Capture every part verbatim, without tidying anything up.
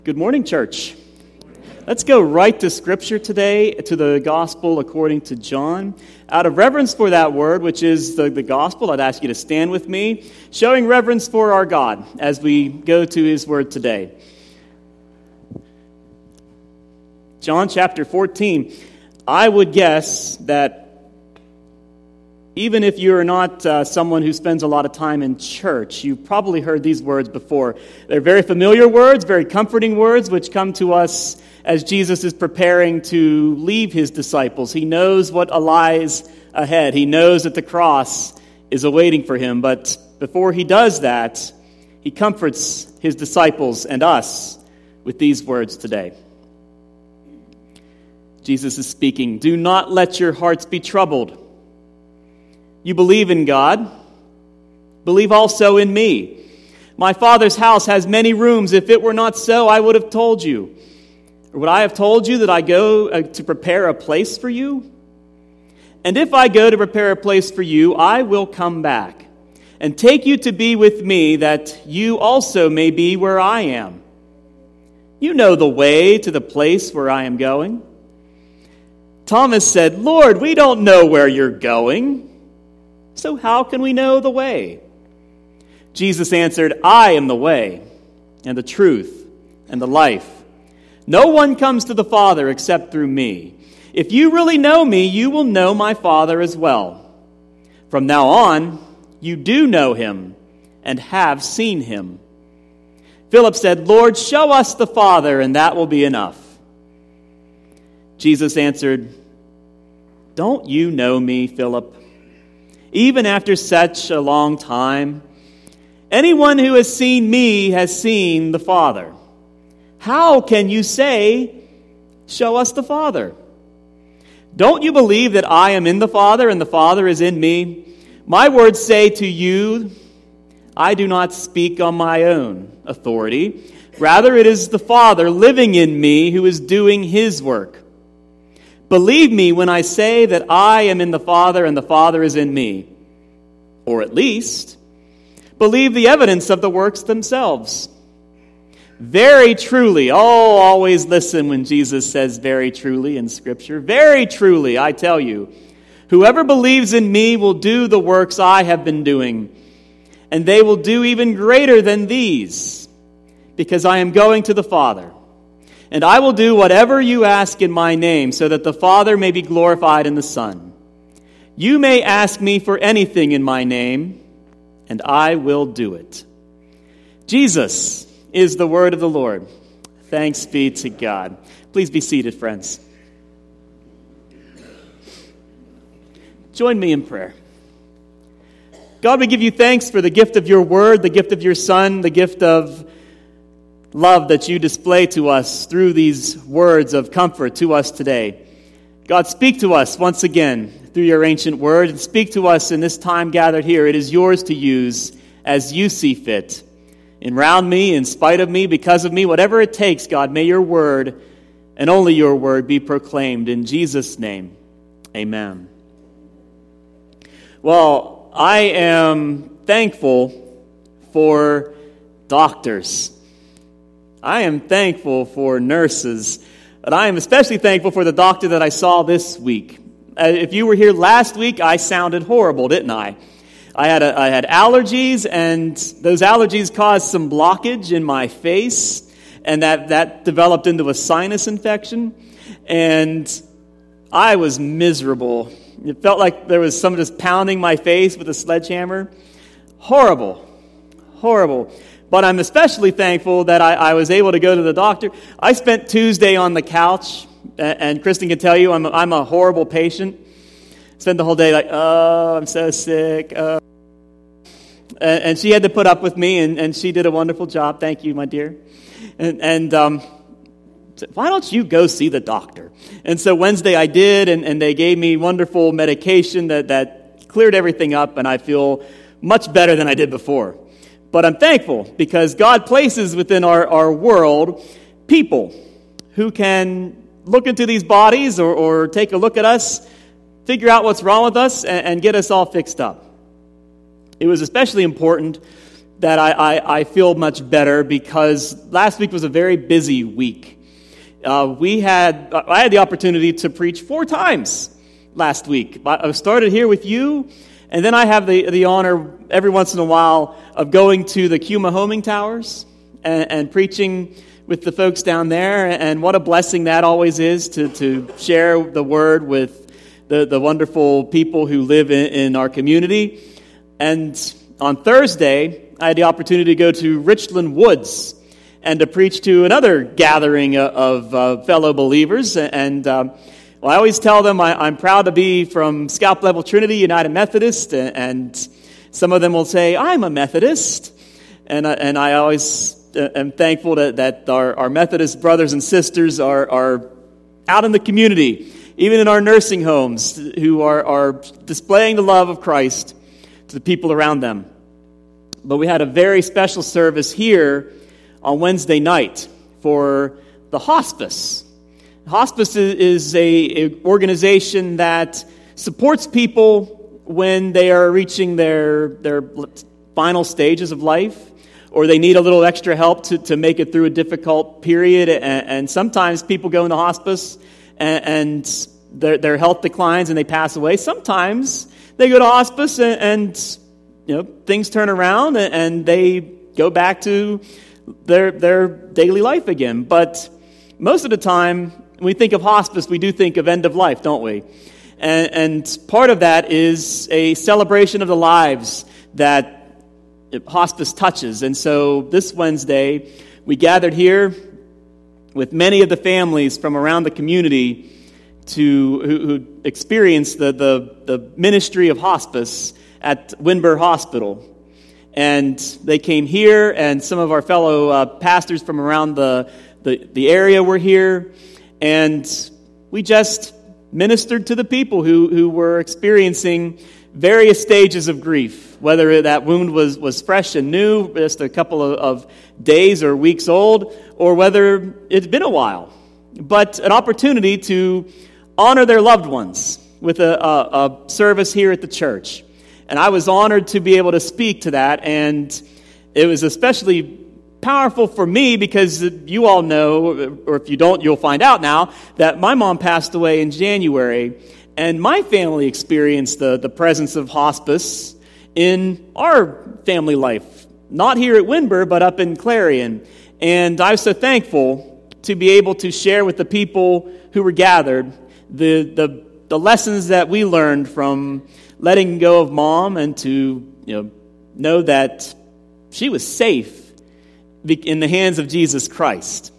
Good morning, church. Let's go right to Scripture today, to the Gospel according to John. Out of reverence for that word, which is the, the Gospel, I'd ask you to stand with me, showing reverence for our God as we go to His word today. John chapter fourteen. I would guess that even if you're not uh, someone who spends a lot of time in church, you've probably heard these words before. They're very familiar words, very comforting words, which come to us as Jesus is preparing to leave His disciples. He knows what lies ahead. He knows that the cross is awaiting for Him. But before He does that, He comforts His disciples and us with these words today. Jesus is speaking, "Do not let your hearts be troubled. You believe in God, believe also in me. My Father's house has many rooms. If it were not so, I would have told you. Or would I have told you that I go uh, to prepare a place for you? And if I go to prepare a place for you, I will come back and take you to be with me, that you also may be where I am. You know the way to the place where I am going." Thomas said, "Lord, we don't know where you're going. So how can we know the way?" Jesus answered, "I am the way, and the truth, and the life. No one comes to the Father except through me. If you really know me, you will know my Father as well. From now on, you do know him, and have seen him." Philip said, "Lord, show us the Father, and that will be enough." Jesus answered, "Don't you know me, Philip? Even after such a long time, anyone who has seen me has seen the Father. How can you say, 'Show us the Father'? Don't you believe that I am in the Father and the Father is in me? My words say to you, I do not speak on my own authority. Rather, it is the Father living in me who is doing His work. Believe me when I say that I am in the Father and the Father is in me. Or at least, believe the evidence of the works themselves. Very truly," oh, always listen when Jesus says very truly in Scripture. "Very truly, I tell you, whoever believes in me will do the works I have been doing, and they will do even greater than these, because I am going to the Father. And I will do whatever you ask in my name, so that the Father may be glorified in the Son. You may ask me for anything in my name, and I will do it." Jesus is the word of the Lord. Thanks be to God. Please be seated, friends. Join me in prayer. God, we give you thanks for the gift of your word, the gift of your Son, the gift of love that you display to us through these words of comfort to us today. God, speak to us once again through your ancient word, and speak to us in this time gathered here. It is yours to use as you see fit. Around me, in spite of me, because of me, whatever it takes, God, may your word and only your word be proclaimed. In Jesus' name, amen. Well, I am thankful for doctors. I am thankful for nurses, but I am especially thankful for the doctor that I saw this week. Uh, if you were here last week, I sounded horrible, didn't I? I had a, I had allergies, and those allergies caused some blockage in my face, and that, that developed into a sinus infection, and I was miserable. It felt like there was someone just pounding my face with a sledgehammer. Horrible. Horrible. But I'm especially thankful that I, I was able to go to the doctor. I spent Tuesday on the couch, and Kristen can tell you I'm a, I'm a horrible patient. Spent the whole day like, oh, I'm so sick. Oh. And, and she had to put up with me, and, and she did a wonderful job. Thank you, my dear. And, and um, said, why don't you go see the doctor? And so Wednesday I did, and, and they gave me wonderful medication that, that cleared everything up, and I feel much better than I did before. But I'm thankful because God places within our, our world people who can look into these bodies or, or take a look at us, figure out what's wrong with us, and, and get us all fixed up. It was especially important that I, I, I feel much better because last week was a very busy week. Uh, we had I had the opportunity to preach four times last week. I started here with you, and then I have the, the honor every once in a while of going to the Cuma Homing Towers and, and preaching with the folks down there, and what a blessing that always is to, to share the word with the, the wonderful people who live in, in our community. And on Thursday, I had the opportunity to go to Richland Woods and to preach to another gathering of uh, fellow believers. And um, well, I always tell them I, I'm proud to be from Scalp Level Trinity United Methodist, and some of them will say, I'm a Methodist. And, uh, and I always am thankful that, that our, our Methodist brothers and sisters are, are out in the community, even in our nursing homes, who are, are displaying the love of Christ to the people around them. But we had a very special service here on Wednesday night for the hospice. Hospice is a, a organization that supports people when they are reaching their their final stages of life, or they need a little extra help to, to make it through a difficult period. And, and sometimes people go into hospice and, and their, their health declines and they pass away. Sometimes they go to hospice and, and you know things turn around and, and they go back to their their daily life again. But most of the time, when we think of hospice, we do think of end of life, don't we? And, and part of that is a celebration of the lives that hospice touches. And so this Wednesday, we gathered here with many of the families from around the community to who, who experienced the, the, the ministry of hospice at Winber Hospital. And they came here, and some of our fellow uh, pastors from around the, the, the area were here, and we just ministered to the people who, who were experiencing various stages of grief, whether that wound was, was fresh and new, just a couple of, of days or weeks old, or whether it's been a while. But an opportunity to honor their loved ones with a, a, a service here at the church. And I was honored to be able to speak to that, and it was especially powerful for me because you all know, or if you don't, you'll find out now, that my mom passed away in January, and my family experienced the, the presence of hospice in our family life. Not here at Winber, but up in Clarion. And I was so thankful to be able to share with the people who were gathered the the, the lessons that we learned from letting go of Mom, and to you know know that she was safe in the hands of Jesus Christ.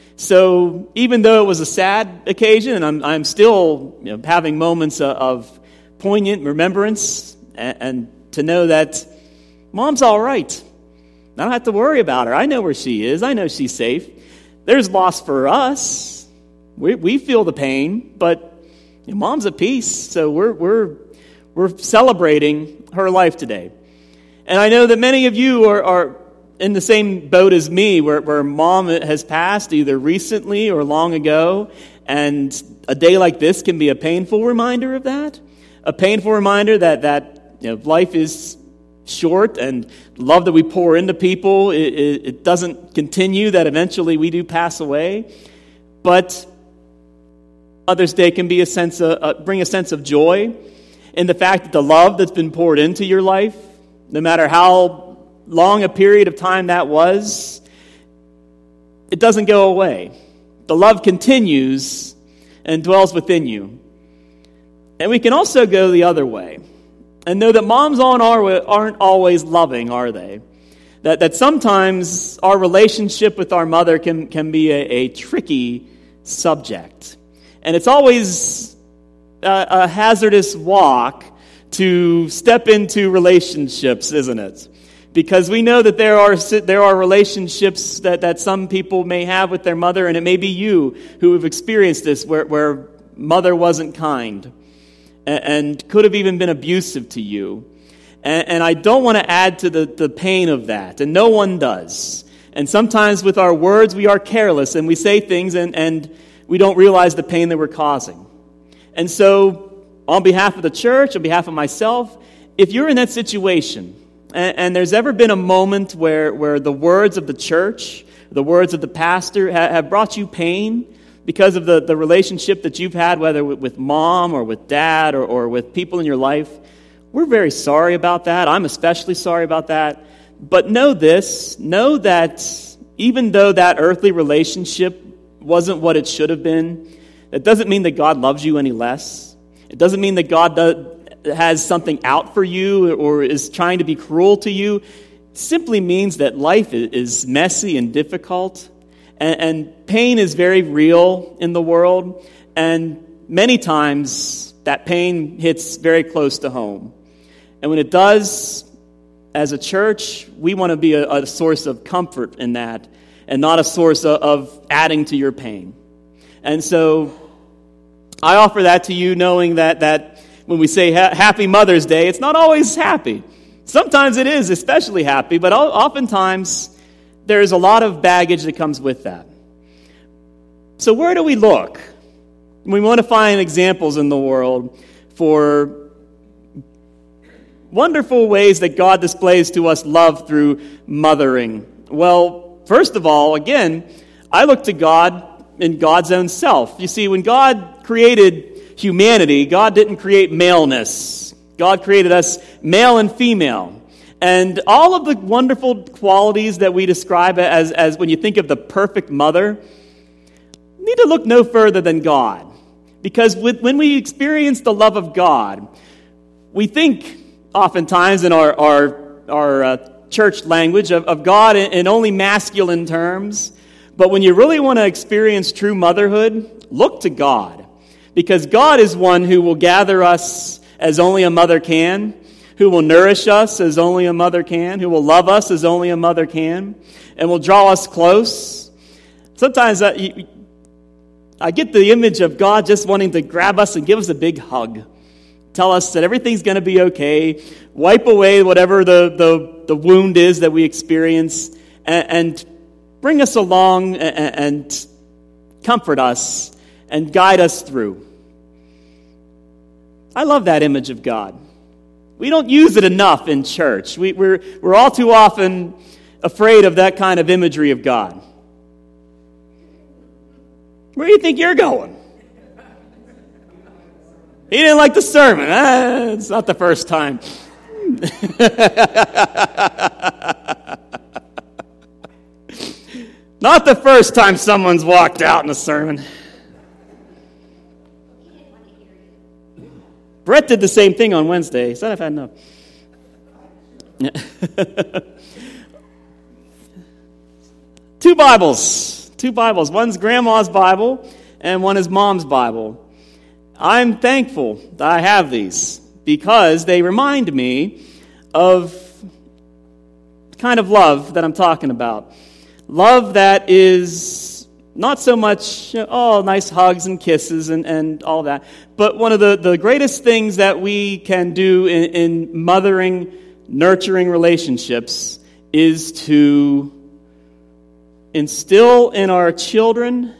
So even though it was a sad occasion, and I'm I'm still you know, having moments of, of poignant remembrance, and, and to know that Mom's all right. I don't have to worry about her. I know where she is. I know she's safe. There's loss for us. We we feel the pain, but you know, Mom's at peace. So we're we're we're celebrating her life today. And I know that many of you are, are in the same boat as me, where, where Mom has passed either recently or long ago, and a day like this can be a painful reminder of that. A painful reminder that, that you know, life is short, and love that we pour into people, it, it, it doesn't continue, that eventually we do pass away. But Mother's Day can be a sense of, uh, bring a sense of joy in the fact that the love that's been poured into your life, no matter how long a period of time that was, it doesn't go away. The love continues and dwells within you. And we can also go the other way and know that moms aren't always loving, are they? That that sometimes our relationship with our mother can, can be a, a tricky subject. And it's always a, a hazardous walk to step into relationships, isn't it? Because we know that there are there are relationships that, that some people may have with their mother, and it may be you who have experienced this, where, where mother wasn't kind and, and could have even been abusive to you. And, and I don't want to add to the, the pain of that, and no one does. And sometimes with our words we are careless, and we say things and, and we don't realize the pain that we're causing. And so, on behalf of the church, on behalf of myself, if you're in that situation, and, and there's ever been a moment where, where the words of the church, the words of the pastor ha, have brought you pain because of the, the relationship that you've had, whether with, with mom or with dad or, or with people in your life, we're very sorry about that. I'm especially sorry about that. But know this, know that even though that earthly relationship wasn't what it should have been, that doesn't mean that God loves you any less. It doesn't mean that God does, has something out for you or is trying to be cruel to you. It simply means that life is messy and difficult, and, and pain is very real in the world, and many times that pain hits very close to home. And when it does, as a church, we want to be a, a source of comfort in that and not a source of, of adding to your pain. And so I offer that to you knowing that, that when we say ha- Happy Mother's Day, it's not always happy. Sometimes it is especially happy, but oftentimes there is a lot of baggage that comes with that. So where do we look? We want to find examples in the world for wonderful ways that God displays to us love through mothering. Well, first of all, again, I look to God in God's own self. You see, when God created humanity, God didn't create maleness. God created us male and female. And all of the wonderful qualities that we describe as, as when you think of the perfect mother, need to look no further than God. Because with, when we experience the love of God, we think oftentimes in our our, our uh, church language of, of God in, in only masculine terms. But when you really want to experience true motherhood, look to God. Because God is one who will gather us as only a mother can, who will nourish us as only a mother can, who will love us as only a mother can, and will draw us close. Sometimes I, I get the image of God just wanting to grab us and give us a big hug. Tell us that everything's going to be okay. Wipe away whatever the, the, the wound is that we experience, and, and bring us along and, and comfort us and guide us through. I love that image of God. We don't use it enough in church. We, we're, we're all too often afraid of that kind of imagery of God. Where do you think you're going? He didn't like the sermon. Ah, it's not the first time. Not the first time someone's walked out in a sermon. Brett did the same thing on Wednesday. He said, I've had enough. Two Bibles. Two Bibles. One's Grandma's Bible, and one is Mom's Bible. I'm thankful that I have these because they remind me of the kind of love that I'm talking about. Love that is not so much, oh, nice hugs and kisses and, and all that, but one of the, the greatest things that we can do in, in mothering, nurturing relationships is to instill in our children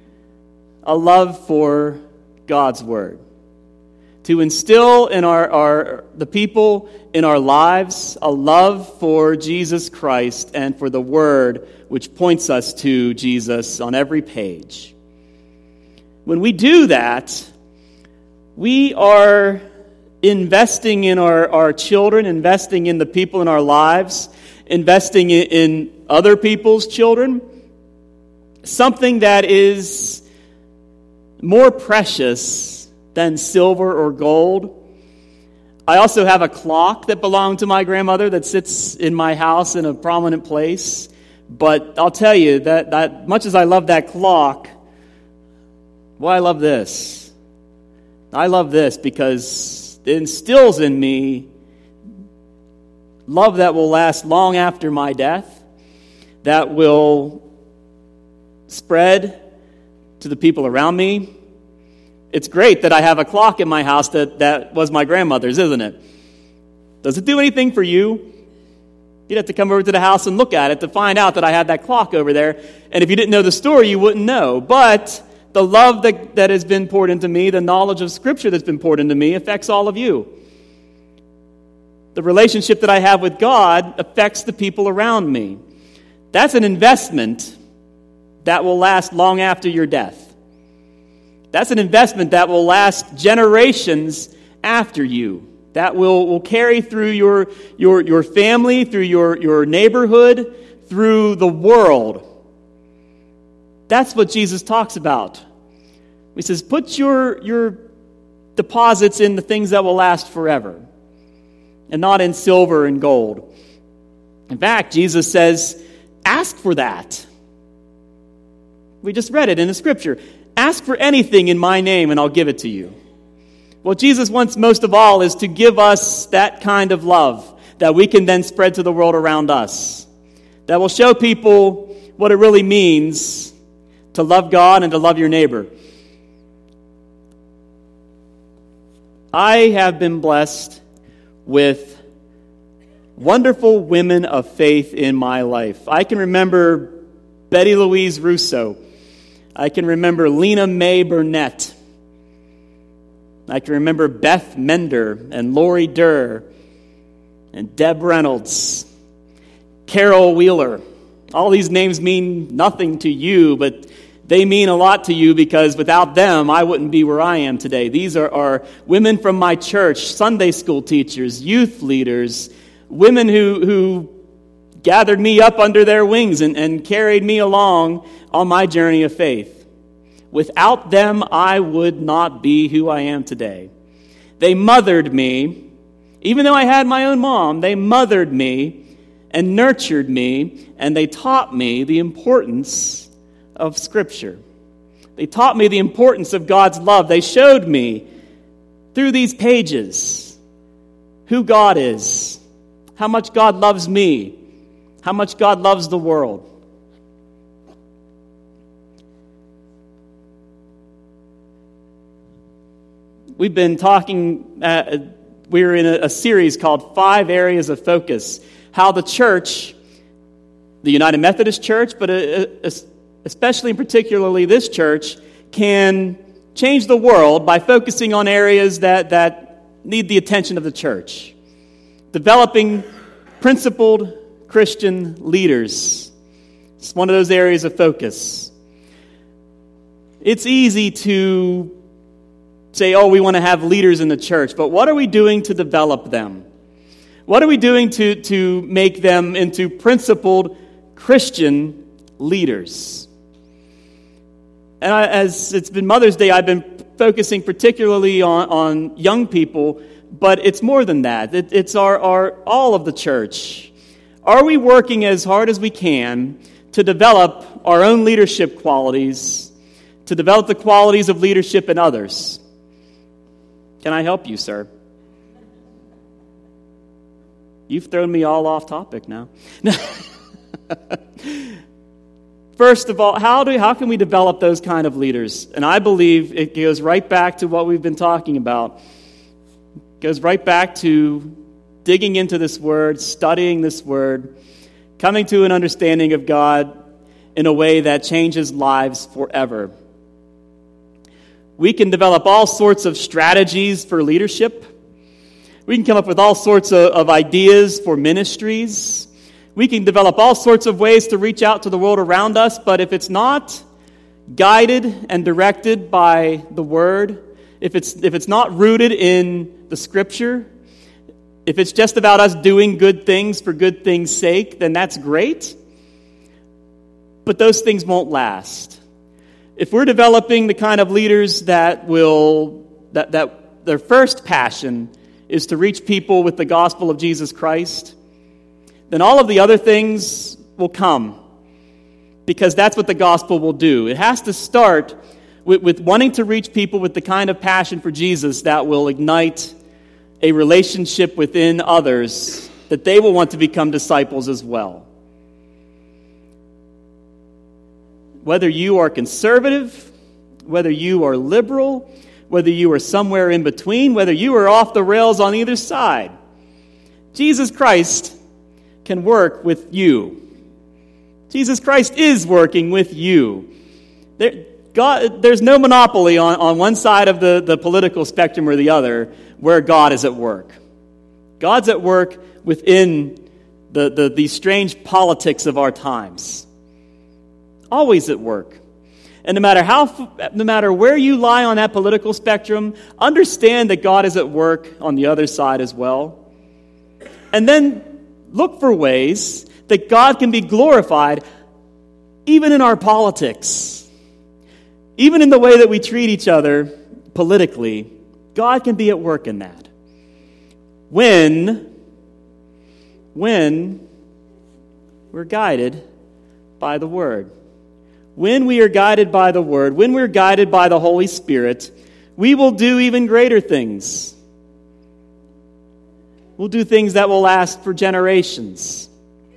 a love for God's Word. To instill in our, our the people in our lives a love for Jesus Christ and for the Word which points us to Jesus on every page. When we do that, we are investing in our, our children, investing in the people in our lives, investing in, in other people's children, something that is more precious than silver or gold. I also have a clock that belonged to my grandmother that sits in my house in a prominent place. But I'll tell you that, that much as I love that clock, well, I love this. I love this because it instills in me love that will last long after my death, that will spread to the people around me. It's great that I have a clock in my house that, that was my grandmother's, isn't it? Does it do anything for you? You'd have to come over to the house and look at it to find out that I had that clock over there. And if you didn't know the story, you wouldn't know. But the love that, that has been poured into me, the knowledge of Scripture that's been poured into me, affects all of you. the relationship that I have with God affects the people around me. That's an investment that will last long after your death. That's an investment that will last generations after you. That will, will carry through your, your, your family, through your, your neighborhood, through the world. That's what Jesus talks about. He says, put your, your deposits in the things that will last forever, and not in silver and gold. In fact, Jesus says, ask for that. We just read it in the scripture. Ask for anything in my name and I'll give it to you. What Jesus wants most of all is to give us that kind of love that we can then spread to the world around us. That will show people what it really means to love God and to love your neighbor. I have been blessed with wonderful women of faith in my life. I can remember Betty Louise Russo. I can remember Lena Mae Burnett. I can remember Beth Mender and Lori Durr and Deb Reynolds, Carol Wheeler. All these names mean nothing to you, but they mean a lot to you because without them, I wouldn't be where I am today. These are, are women from my church, Sunday school teachers, youth leaders, women who, who gathered me up under their wings and, and carried me along on my journey of faith. Without them, I would not be who I am today. They mothered me, even though I had my own mom, they mothered me and nurtured me, and they taught me the importance of Scripture. They taught me the importance of God's love. They showed me through these pages who God is, how much God loves me, how much God loves the world. We've been talking, uh, we're in a, a series called Five Areas of Focus, how the church, the United Methodist Church, but uh, especially and particularly this church, can change the world by focusing on areas that, that need the attention of the church. Developing principled Christian leaders. It's one of those areas of focus. It's easy to say, oh, we want to have leaders in the church, but what are we doing to develop them? What are we doing to, to make them into principled Christian leaders? And I, as it's been Mother's Day, I've been focusing particularly on, on young people, but it's more than that. It, it's our, our all of the church. Are we working as hard as we can to develop our own leadership qualities, to develop the qualities of leadership in others? Can I help you, sir? You've thrown me all off topic now. First of all, how do how can we develop those kind of leaders? And I believe it goes right back to what we've been talking about. It goes right back to digging into this word, studying this word, coming to an understanding of God in a way that changes lives forever. We can develop all sorts of strategies for leadership. We can come up with all sorts of, of ideas for ministries. We can develop all sorts of ways to reach out to the world around us, but if it's not guided and directed by the Word, if it's if it's not rooted in the Scripture, if it's just about us doing good things for good things' sake, then that's great. But those things won't last. If we're developing the kind of leaders that will, that, that their first passion is to reach people with the gospel of Jesus Christ, then all of the other things will come, because that's what the gospel will do. It has to start with, with wanting to reach people with the kind of passion for Jesus that will ignite a relationship within others that they will want to become disciples as well. Whether you are conservative, whether you are liberal, whether you are somewhere in between, whether you are off the rails on either side, Jesus Christ can work with you. Jesus Christ is working with you. There, God, there's no monopoly on, on one side of the, the political spectrum or the other where God is at work. God's at work within the, the, the strange politics of our times. Always at work. And no matter how, no matter where you lie on that political spectrum, understand that God is at work on the other side as well. And then look for ways that God can be glorified even in our politics. Even in the way that we treat each other politically, God can be at work in that. When, when we're guided by the Word. When we are guided by the Word, when we're guided by the Holy Spirit, we will do even greater things. We'll do things that will last for generations.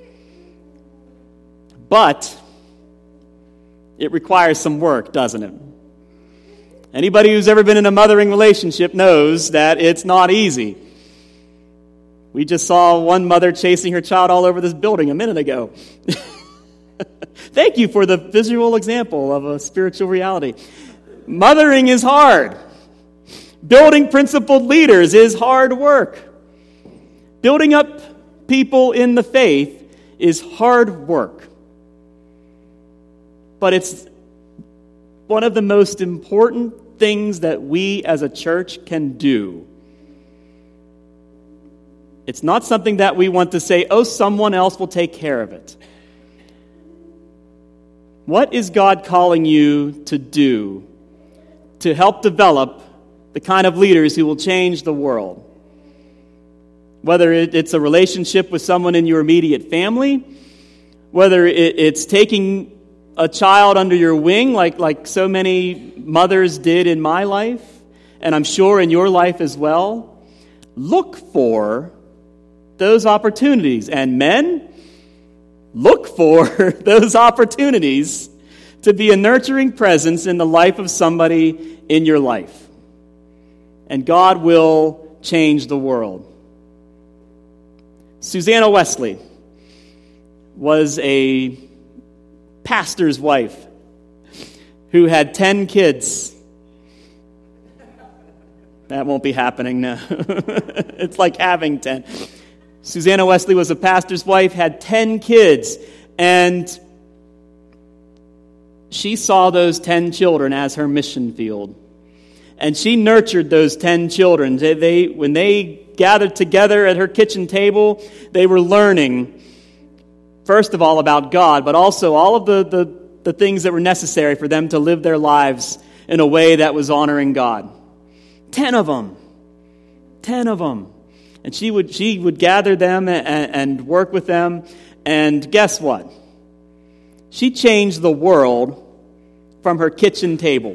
But it requires some work, doesn't it? Anybody who's ever been in a mothering relationship knows that it's not easy. We just saw one mother chasing her child all over this building a minute ago. Thank you for the visual example of a spiritual reality. Mothering is hard. Building principled leaders is hard work. Building up people in the faith is hard work. But it's one of the most important things that we as a church can do. It's not something that we want to say, oh, someone else will take care of it. What is God calling you to do to help develop the kind of leaders who will change the world? Whether it's a relationship with someone in your immediate family, whether it's taking a child under your wing like, like so many mothers did in my life, and I'm sure in your life as well, look for those opportunities. And men, look for those opportunities to be a nurturing presence in the life of somebody in your life. And God will change the world. Susanna Wesley was a pastor's wife who had ten kids. That won't be happening now. It's like having ten. Susanna Wesley was a pastor's wife, had ten kids, and she saw those ten children as her mission field. And she nurtured those ten children. They, they, when they gathered together at her kitchen table, they were learning, first of all, about God, but also all of the, the, the things that were necessary for them to live their lives in a way that was honoring God. Ten of them. Ten of them. And she would she would gather them and, and work with them. And guess what? She changed the world from her kitchen table.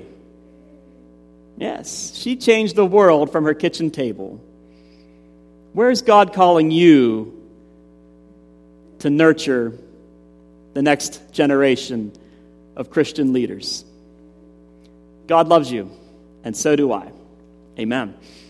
Yes, she changed the world from her kitchen table. Where is God calling you to nurture the next generation of Christian leaders? God loves you, and so do I. Amen.